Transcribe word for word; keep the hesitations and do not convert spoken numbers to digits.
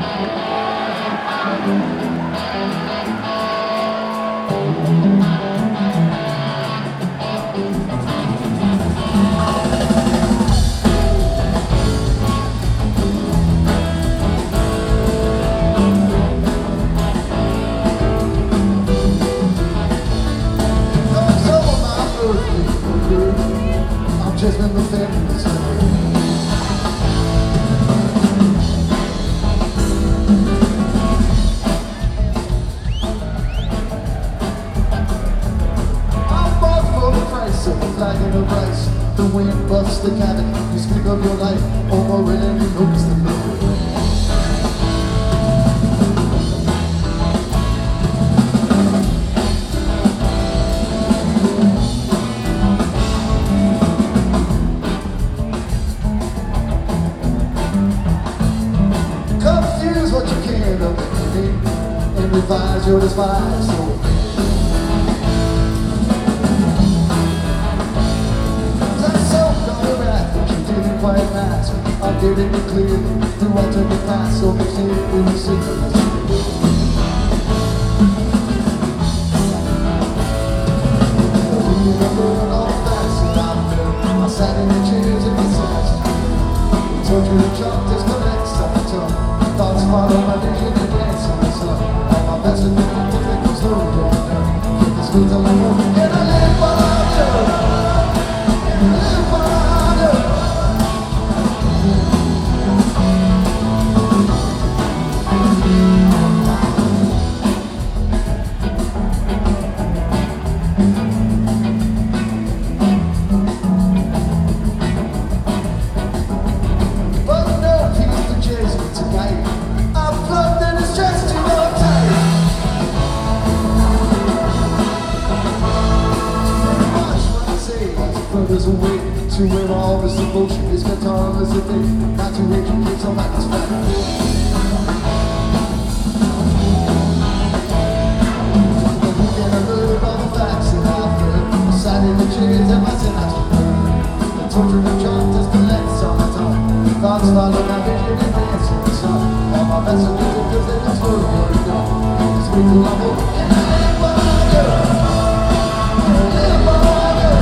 Just been the famous. I'm bought for the price of a flag and a price. The wind busts the cabin. You speak of your life, over it and you notice the middle. What you can of it, and revise your despise. So I soaked all your wrath, but you didn't quite mask. I'm getting it clear through alternate paths, so mix it with the signals. Remember all the facts about them. I sat in the chairs in my sense. Told you to jump, there's no next time. Thoughts follow my vision and dance in the sun. All my best and things that go slow down. Keep the speeds alive, and I live what I do. And I live what I do. But no peace to chase me tonight. There's a way to win all this emotion. It's guitar as a thing, not to educate somebody's friend. The weekend I heard all the facts and I've heard. Sat in the chairs and my sin I heard. The torture of John just collects on the tongue. Thoughts follow my vision and dance in the sun. All my messages are just in the story of the dawn. Speak to love and I live what I do. I live what I do.